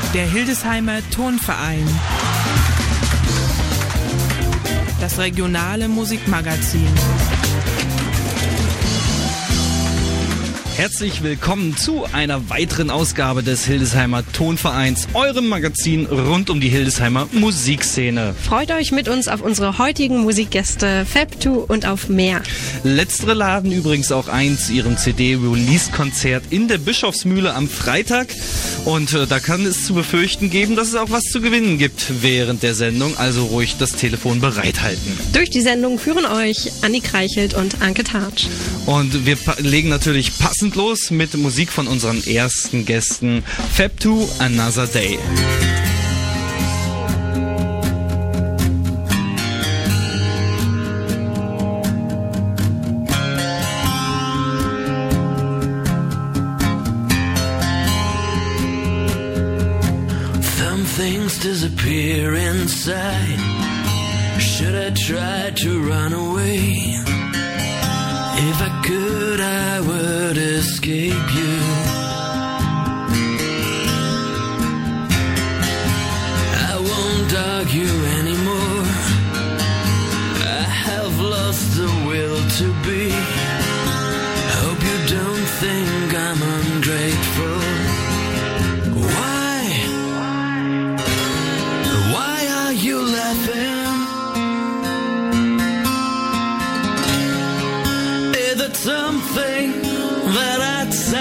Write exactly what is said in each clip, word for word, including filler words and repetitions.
Der Hildesheimer Tonverein. Das regionale Musikmagazin. Herzlich willkommen zu einer weiteren Ausgabe des Hildesheimer Tonvereins, eurem Magazin rund um die Hildesheimer Musikszene. Freut euch mit uns auf unsere heutigen Musikgäste Fab zwei und auf mehr. Letztere laden übrigens auch ein zu ihrem C D-Release-Konzert in der Bischofsmühle am Freitag. Und äh, da kann es zu befürchten geben, dass es auch was zu gewinnen gibt während der Sendung. Also ruhig das Telefon bereithalten. Durch die Sendung führen euch Annik Reichelt und Anke Tatsch. Und wir pa- legen natürlich passend los mit Musik von unseren ersten Gästen. Fab zwei, Another Day. Some things disappear inside. Should I try to run away? If I could, I would escape you. I won't argue anymore. I have lost the will to be. Hope you don't think I'm ungrateful. Why? Why are you laughing? Something that I'd say.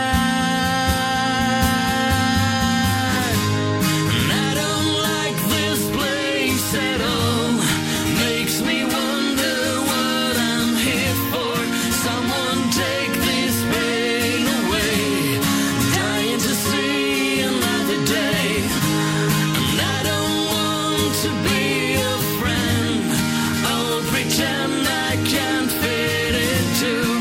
And I don't like this place at all. Makes me wonder what I'm here for. Someone take this pain away. Dying to see another day. And I don't want to be a friend. Oh, pretend I can't fit into.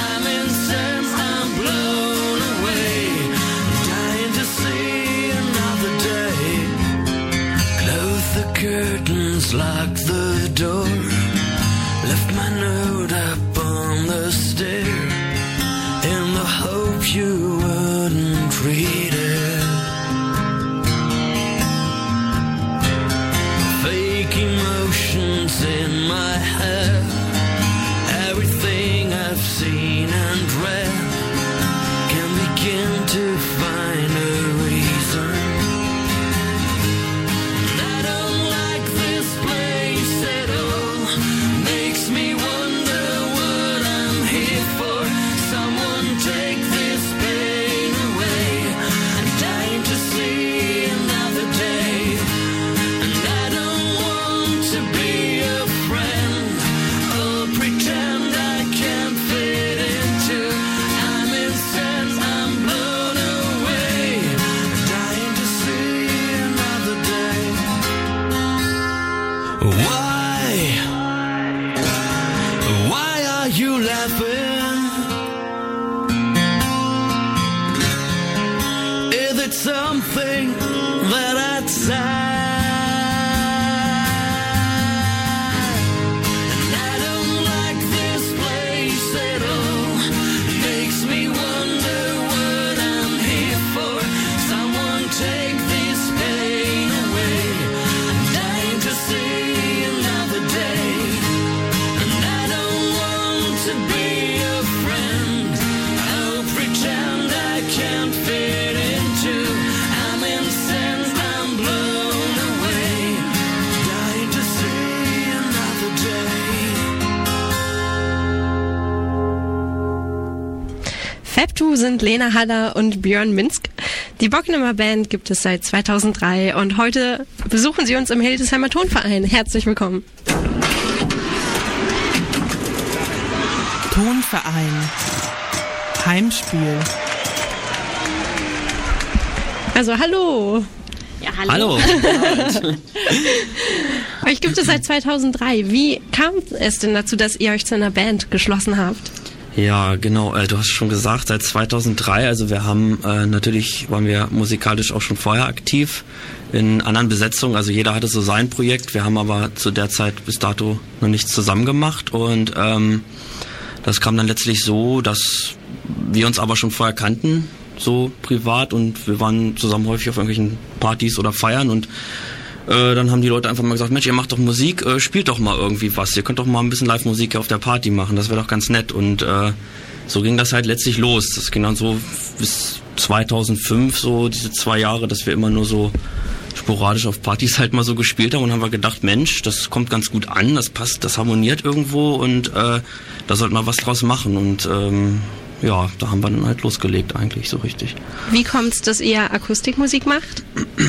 Curtains, lock the door. Left my note up on the stair in the hope you wouldn't read it. Fake emotions in my head. Everything I've seen and read can begin to find a reason. Something that I'd say. And I don't like this place at all. Makes me wonder what I'm here for. Someone take this pain away. I'm dying to see another day. And I don't want to be a friend. I'll pretend I can't fit into. I'm incensed, I'm blown away. Dying to see another day. Fab zwei sind Lena Haller und Björn Minsk. Die Bockenemer Band gibt es seit zweitausenddrei und heute besuchen sie uns im Hildesheimer Tonverein. Herzlich willkommen. Tonverein. Heimspiel. Also hallo. Ja, hallo. Hallo. Euch gibt es seit zweitausenddrei. Wie kam es denn dazu, dass ihr euch zu einer Band geschlossen habt? Ja, genau. Äh, du hast schon gesagt, seit zweitausenddrei. Also wir haben äh, natürlich, waren wir musikalisch auch schon vorher aktiv in anderen Besetzungen. Also jeder hatte so sein Projekt. Wir haben aber zu der Zeit bis dato noch nichts zusammen gemacht. Und ähm, das kam dann letztlich so, dass wir uns aber schon vorher kannten so privat und wir waren zusammen häufig auf irgendwelchen Partys oder Feiern und äh, dann haben die Leute einfach mal gesagt, Mensch, ihr macht doch Musik, äh, spielt doch mal irgendwie was, ihr könnt doch mal ein bisschen Live-Musik auf der Party machen, das wäre doch ganz nett und äh, so ging das halt letztlich los. Das ging dann so bis zweitausendfünf, so diese zwei Jahre, dass wir immer nur so sporadisch auf Partys halt mal so gespielt haben und haben wir gedacht, Mensch, das kommt ganz gut an, das passt, das harmoniert irgendwo und äh, da sollten wir was draus machen und ähm, ja, da haben wir dann halt losgelegt eigentlich so richtig. Wie kommt's, dass ihr Akustikmusik macht?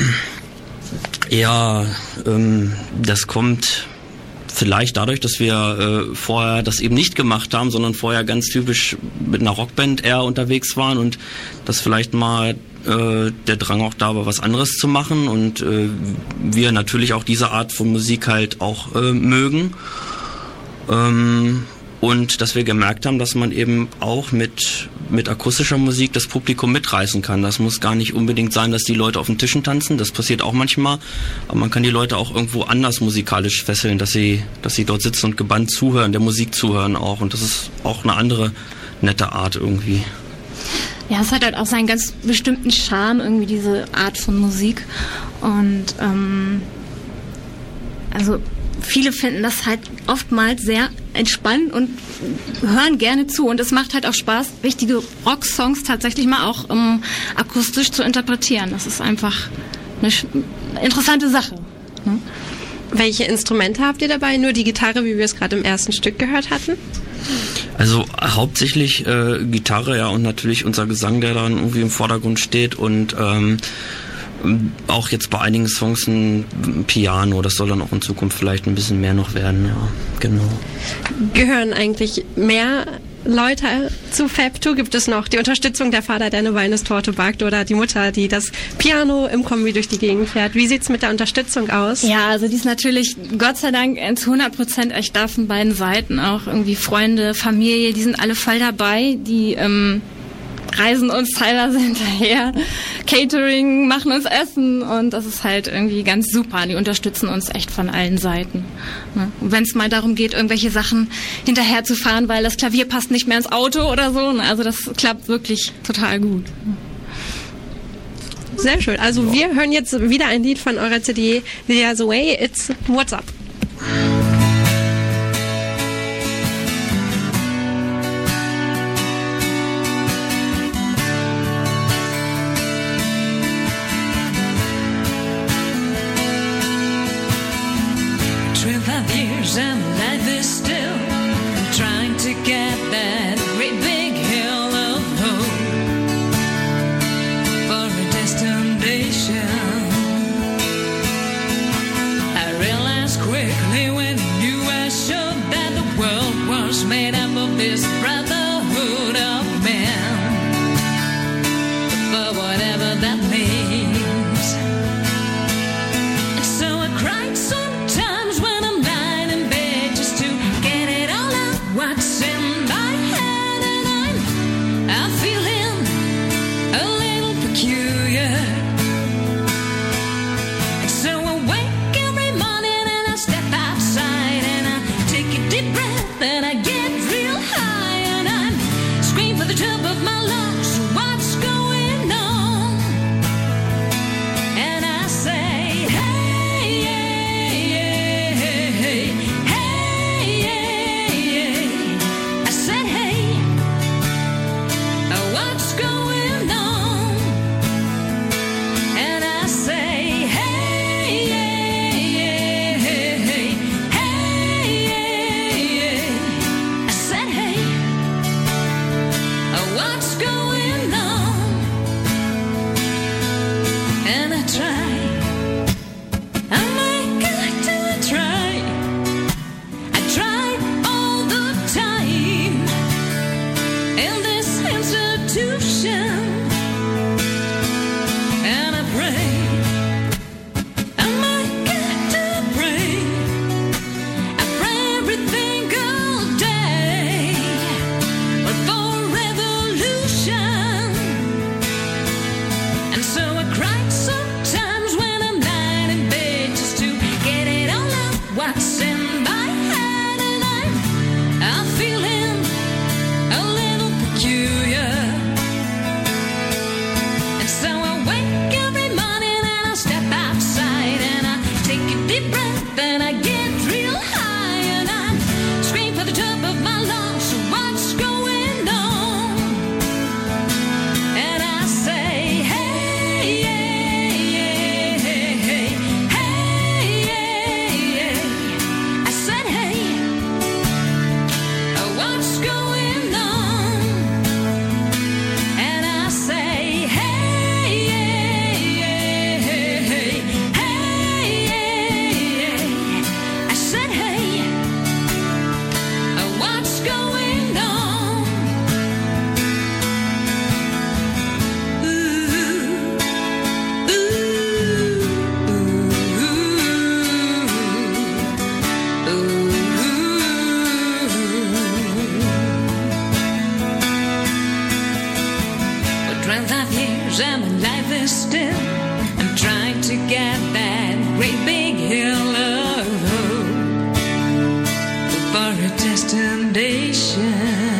Ja, ähm, das kommt vielleicht dadurch, dass wir äh, vorher das eben nicht gemacht haben, sondern vorher ganz typisch mit einer Rockband eher unterwegs waren und das vielleicht mal äh, der Drang auch da war, was anderes zu machen und äh, wir natürlich auch diese Art von Musik halt auch äh, mögen. Ähm, und dass wir gemerkt haben, dass man eben auch mit mit akustischer Musik das Publikum mitreißen kann. Das muss gar nicht unbedingt sein, dass die Leute auf den Tischen tanzen, das passiert auch manchmal, aber man kann die Leute auch irgendwo anders musikalisch fesseln, dass sie dass sie dort sitzen und gebannt zuhören, der Musik zuhören auch und das ist auch eine andere nette Art irgendwie. Ja, es hat halt auch seinen ganz bestimmten Charme, irgendwie diese Art von Musik und ähm, also viele finden das halt oftmals sehr entspannt und hören gerne zu. Und es macht halt auch Spaß, richtige Rocksongs tatsächlich mal auch um, akustisch zu interpretieren. Das ist einfach eine interessante Sache. Hm? Welche Instrumente habt ihr dabei? Nur die Gitarre, wie wir es gerade im ersten Stück gehört hatten? Also hauptsächlich äh, Gitarre, ja, und natürlich unser Gesang, der dann irgendwie im Vordergrund steht und ähm, auch jetzt bei einigen Songs ein Piano, das soll dann auch in Zukunft vielleicht ein bisschen mehr noch werden, ja, genau. Gehören eigentlich mehr Leute zu Fab2? Gibt es noch die Unterstützung der Vater, der eine Walnusstorte backt oder die Mutter, die das Piano im Kombi durch die Gegend fährt? Wie sieht's mit der Unterstützung aus? Ja, also die ist natürlich Gott sei Dank zu hundert Prozent echt da von beiden Seiten, auch irgendwie Freunde, Familie, die sind alle voll dabei, die ähm, reisen uns teilweise hinterher, Catering, machen uns Essen und das ist halt irgendwie ganz super. Die unterstützen uns echt von allen Seiten. Und wenn es mal darum geht, irgendwelche Sachen hinterher zu fahren, weil das Klavier passt nicht mehr ins Auto oder so, also das klappt wirklich total gut. Sehr schön. Also wir hören jetzt wieder ein Lied von eurer C D, There's a Way, It's What's Up. twenty-five years and life is still trying to get that great big hill of hope for a destination. I realized quickly when you were sure that the world was made up of this brotherhood of men, for whatever that means. So I cried sometimes when I'm lying in bed just to get it all out what's in my head, and I'm I'm feeling a little peculiar. So I wake every morning and I step outside and I take a deep breath and I get real high and I scream for the top of my lungs. What's going on? twenty-five years and my life is still. I'm trying to get that great big hill of hope for a destination.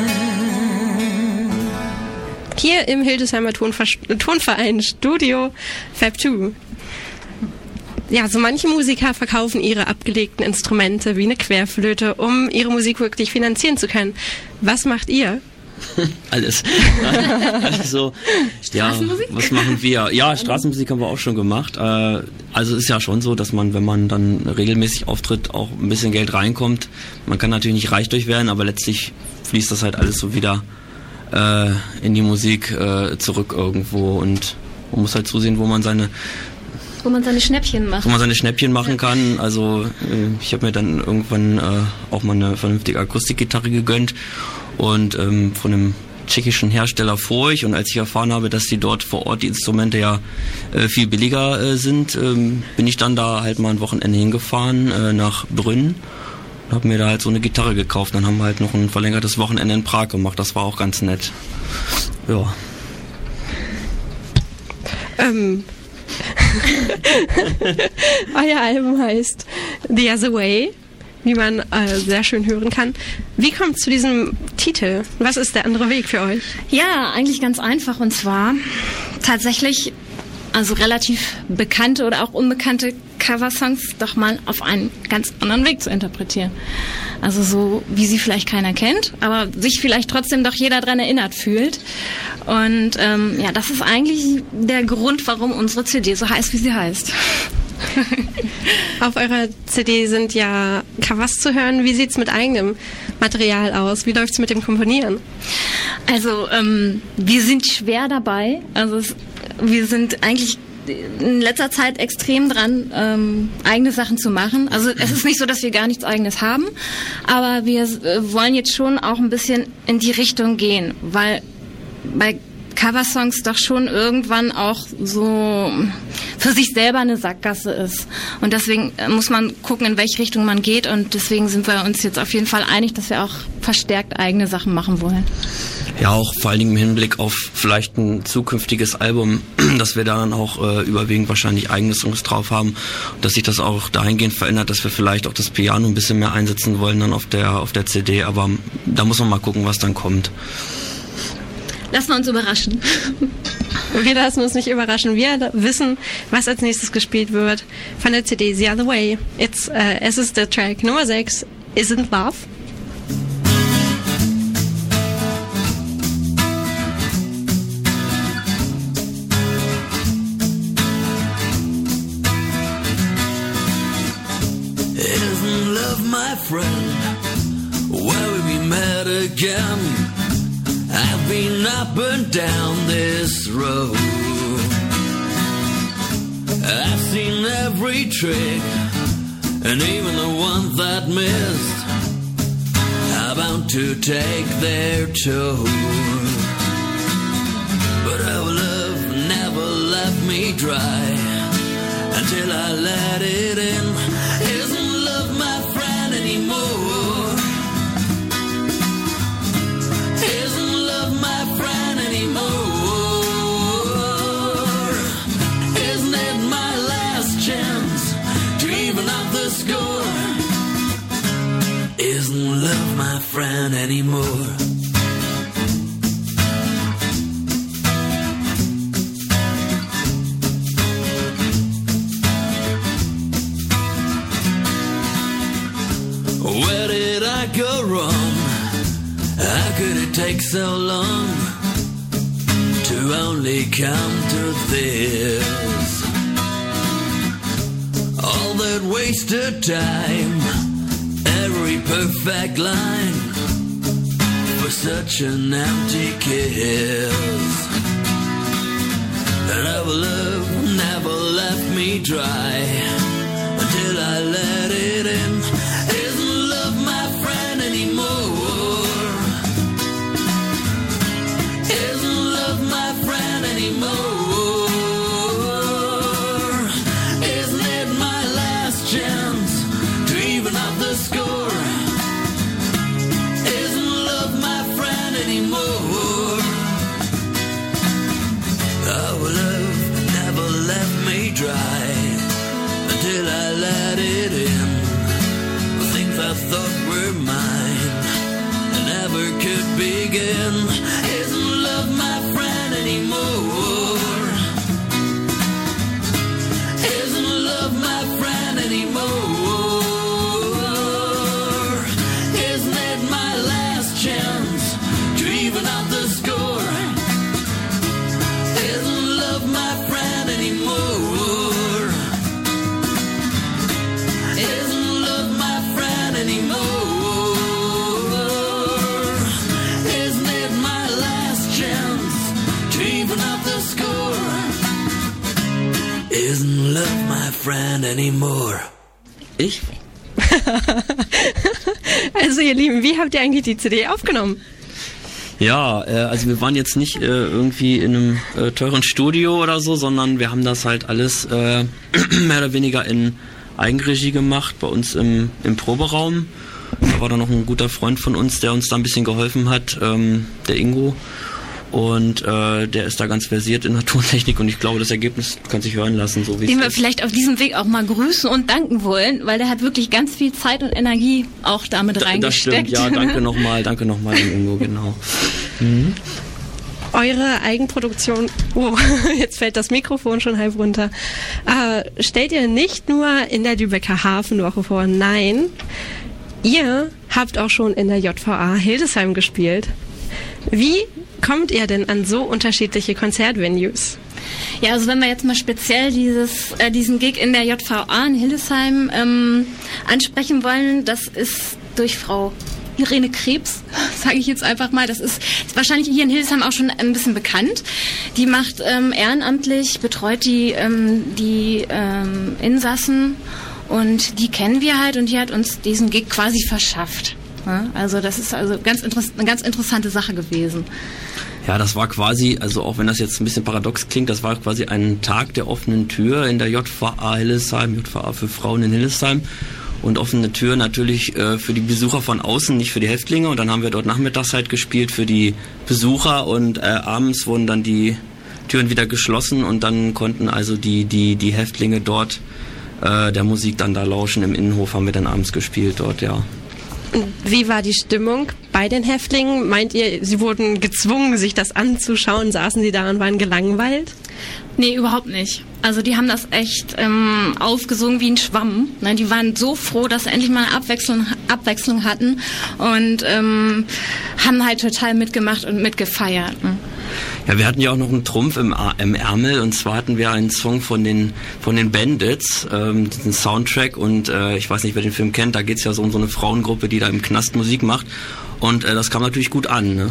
Hier im Hildesheimer Tonver- Tonverein Studio Fab zwei. Ja, so manche Musiker verkaufen ihre abgelegten Instrumente wie eine Querflöte, um ihre Musik wirklich finanzieren zu können. Was macht ihr? Alles. Also, ja, was machen wir? Ja, Straßenmusik haben wir auch schon gemacht. Äh, also ist ja schon so, dass man, wenn man dann regelmäßig auftritt, auch ein bisschen Geld reinkommt. Man kann natürlich nicht reich durch werden, aber letztlich fließt das halt alles so wieder äh, in die Musik äh, zurück irgendwo und man muss halt zusehen, wo man seine Wo man seine Schnäppchen macht. Wo man seine Schnäppchen machen kann. Also äh, ich habe mir dann irgendwann äh, auch mal eine vernünftige Akustikgitarre gegönnt und ähm, von einem tschechischen Hersteller Furch, und als ich erfahren habe, dass die dort vor Ort die Instrumente ja äh, viel billiger äh, sind, ähm, bin ich dann da halt mal ein Wochenende hingefahren äh, nach Brünn und habe mir da halt so eine Gitarre gekauft. Dann haben wir halt noch ein verlängertes Wochenende in Prag gemacht. Das war auch ganz nett. Ja. Ähm. Euer Album heißt The Other Way, wie man äh, sehr schön hören kann. Wie kommt es zu diesem Titel? Was ist der andere Weg für euch? Ja, eigentlich ganz einfach, und zwar tatsächlich also relativ bekannte oder auch unbekannte Coversongs doch mal auf einen ganz anderen Weg zu interpretieren. Also so, wie sie vielleicht keiner kennt, aber sich vielleicht trotzdem doch jeder dran erinnert fühlt. Und ähm, ja, das ist eigentlich der Grund, warum unsere C D so heißt, wie sie heißt. Auf eurer C D sind ja Covers zu hören. Wie sieht's mit eigenem Material aus? Wie läuft's mit dem Komponieren? Also ähm, wir sind schwer dabei. Also es, wir sind eigentlich in letzter Zeit extrem dran, ähm, eigene Sachen zu machen. Also es ist nicht so, dass wir gar nichts Eigenes haben, aber wir äh, wollen jetzt schon auch ein bisschen in die Richtung gehen, weil bei Coversongs doch schon irgendwann auch so für sich selber eine Sackgasse ist. Und deswegen muss man gucken, in welche Richtung man geht, und deswegen sind wir uns jetzt auf jeden Fall einig, dass wir auch verstärkt eigene Sachen machen wollen. Ja, auch vor allen Dingen im Hinblick auf vielleicht ein zukünftiges Album, dass wir da dann auch äh, überwiegend wahrscheinlich eigene Songs drauf haben, dass sich das auch dahingehend verändert, dass wir vielleicht auch das Piano ein bisschen mehr einsetzen wollen dann auf der auf der C D, aber da muss man mal gucken, was dann kommt. Lassen wir uns überraschen. Wir lassen uns nicht überraschen. Wir wissen, was als nächstes gespielt wird von der C D The Other Way. It's, uh, es ist der Track Nummer sechs, Isn't Love. Isn't love, my friend, where we met again? I've been up and down this road. I've seen every trick, and even the ones that missed are bound to take their toll. But our love never left me dry until I let it in. Isn't love my friend anymore? Isn't love my friend anymore? Isn't it my last chance to even up the score? Isn't love my friend anymore? Where did I go wrong? How could it take so long to only come to this? All that wasted time, every perfect line, for such an empty kiss. And our love never left me dry until I let it in. Isn't love my friend anymore? Isn't love my friend anymore? Isn't it my last chance to even up the score? Isn't love my friend anymore? till I let it in. The things I thought were mine never could begin. Isn't love my friend anymore? Isn't love my friend anymore? Isn't it my last chance to even out the score? Isn't love my friend anymore? Isn't love my friend anymore? Isn't it my last chance to even out the score? Isn't love my friend anymore? Ich? Also ihr Lieben, wie habt ihr eigentlich die C D aufgenommen? Ja, äh, also wir waren jetzt nicht äh, irgendwie in einem äh, teuren Studio oder so, sondern wir haben das halt alles äh, mehr oder weniger in Eigenregie gemacht, bei uns im, im Proberaum. Da war dann noch ein guter Freund von uns, der uns da ein bisschen geholfen hat, ähm, der Ingo. Und äh, der ist da ganz versiert in Naturtechnik und ich glaube, das Ergebnis kann sich hören lassen, so wie Den es wir ist. vielleicht auf diesem Weg auch mal grüßen und danken wollen, weil der hat wirklich ganz viel Zeit und Energie auch damit Da- Das reingesteckt. stimmt, ja, danke nochmal, danke nochmal an Ingo, genau. Mhm. Eure Eigenproduktion, oh, jetzt fällt das Mikrofon schon halb runter, äh, stellt ihr nicht nur in der Lübecker Hafenwoche vor, nein, ihr habt auch schon in der J V A Hildesheim gespielt. Wie kommt ihr denn an so unterschiedliche Konzertvenues? Ja, also wenn wir jetzt mal speziell dieses, äh, diesen Gig in der J V A in Hildesheim ähm, ansprechen wollen, das ist durch Frau Irene Krebs, sage ich jetzt einfach mal. Das ist, ist wahrscheinlich hier in Hildesheim auch schon ein bisschen bekannt. Die macht ähm, ehrenamtlich, betreut die, ähm, die ähm, Insassen und die kennen wir halt und die hat uns diesen Gig quasi verschafft. Ja, also das ist also ganz interess- eine ganz interessante Sache gewesen. Ja, das war quasi, also auch wenn das jetzt ein bisschen paradox klingt, das war quasi ein Tag der offenen Tür in der J V A Hildesheim, J V A für Frauen in Hildesheim. Und offene Tür natürlich äh, für die Besucher von außen, nicht für die Häftlinge. Und dann haben wir dort nachmittags halt gespielt für die Besucher und äh, abends wurden dann die Türen wieder geschlossen und dann konnten also die, die, die Häftlinge dort äh, der Musik dann da lauschen. Im Innenhof haben wir dann abends gespielt dort, ja. Wie war die Stimmung bei den Häftlingen? Meint ihr, sie wurden gezwungen, sich das anzuschauen? Saßen sie da und waren gelangweilt? Nee, überhaupt nicht. Also die haben das echt ähm, aufgesungen wie ein Schwamm. Ne? Die waren so froh, dass sie endlich mal eine Abwechslung, Abwechslung hatten und ähm, haben halt total mitgemacht und mitgefeiert. Ne? Ja, wir hatten ja auch noch einen Trumpf im, A- im Ärmel und zwar hatten wir einen Song von den von den Bandits, ähm, diesen Soundtrack und äh, ich weiß nicht, wer den Film kennt, da geht's ja so um so eine Frauengruppe, die da im Knast Musik macht und äh, das kam natürlich gut an, ne?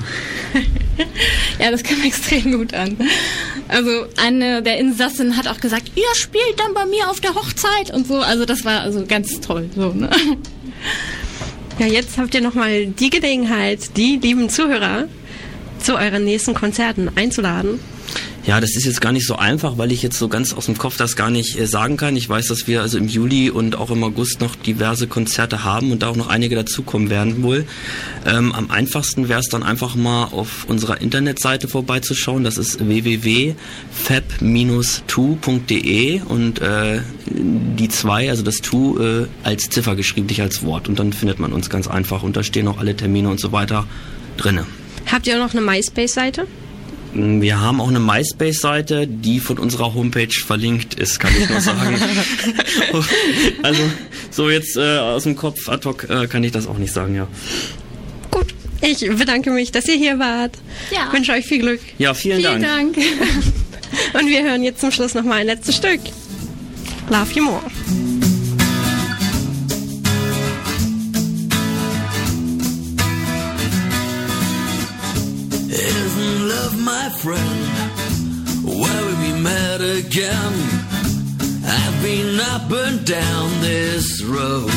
Ja, das kam extrem gut an. Also eine der Insassen hat auch gesagt, ihr spielt dann bei mir auf der Hochzeit und so. Also das war also ganz toll. So, ne? Ja, jetzt habt ihr nochmal die Gelegenheit, die lieben Zuhörer zu euren nächsten Konzerten einzuladen. Ja, das ist jetzt gar nicht so einfach, weil ich jetzt so ganz aus dem Kopf das gar nicht äh, sagen kann. Ich weiß, dass wir also im Juli und auch im August noch diverse Konzerte haben und da auch noch einige dazukommen werden wohl. Ähm, am einfachsten wäre es dann einfach mal auf unserer Internetseite vorbeizuschauen. Das ist w w w punkt fab dash two punkt d e und äh, die zwei, also das two äh, als Ziffer geschrieben, nicht als Wort. Und dann findet man uns ganz einfach und da stehen auch alle Termine und so weiter drinne. Habt ihr auch noch eine MySpace-Seite? Wir haben auch eine MySpace-Seite, die von unserer Homepage verlinkt ist, kann ich nur sagen. Also so jetzt äh, aus dem Kopf ad hoc äh, kann ich das auch nicht sagen, ja. Gut, ich bedanke mich, dass ihr hier wart. Ja. Wünsche euch viel Glück. Ja, vielen, Vielen Dank. Dank. Und wir hören jetzt zum Schluss nochmal ein letztes Stück. Love You More. Isn't love my friend? Where we be met again? I've been up and down this road.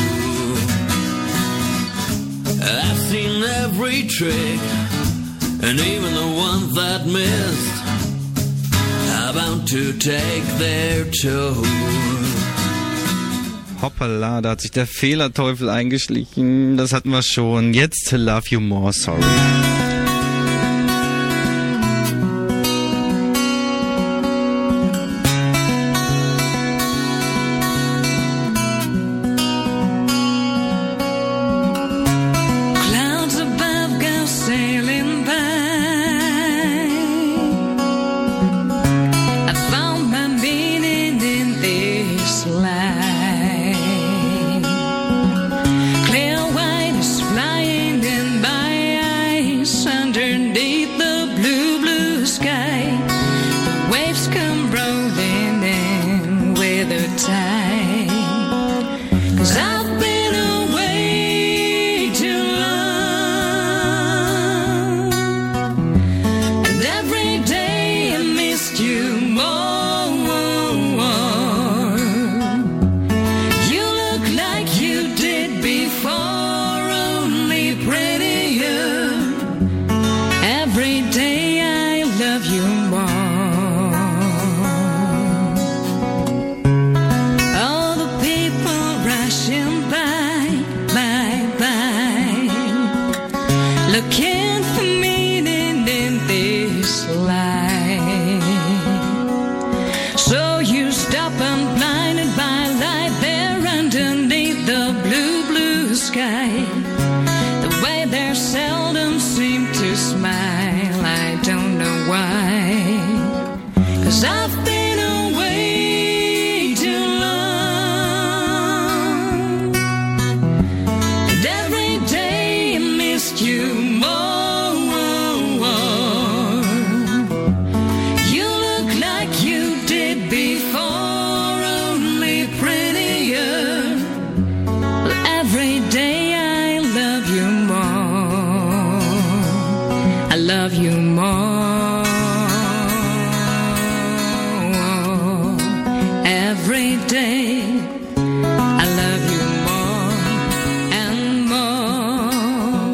I've seen every trick, and even the ones that missed are bound to take their toll. Hoppala, da hat sich der Fehlerteufel eingeschlichen. Das hatten wir schon. Jetzt Love You More, sorry. 'cause I've been away too long, and every day I missed you more. You look like you did before, only prettier. Well, every day I love you more. I love you more. Every day I love you more and more.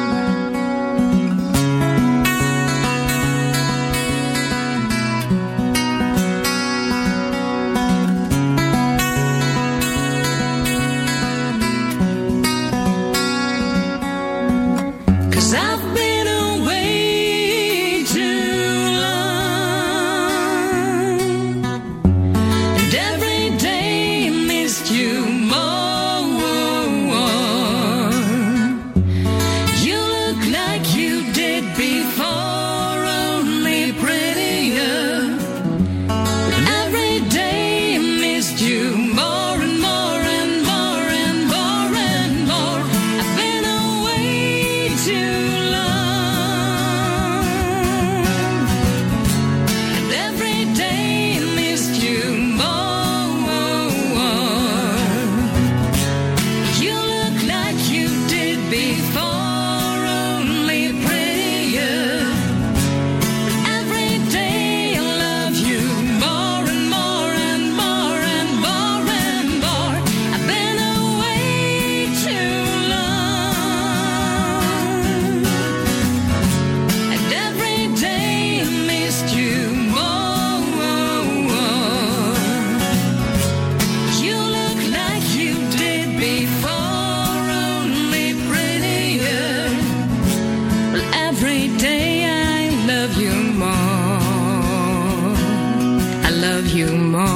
'Cause I've been away too long, and every day I missed you more. You look like you did before, only prettier. Every day I missed you more and more and more and more and more. I've been away too long, and every day I missed you more. You look like you did before, only prettier. Every day I love you more and more and more and more and more. I've been away too long, and every day I missed you more. You look like you did before, only prettier. Well, every day I love you more. I love you more.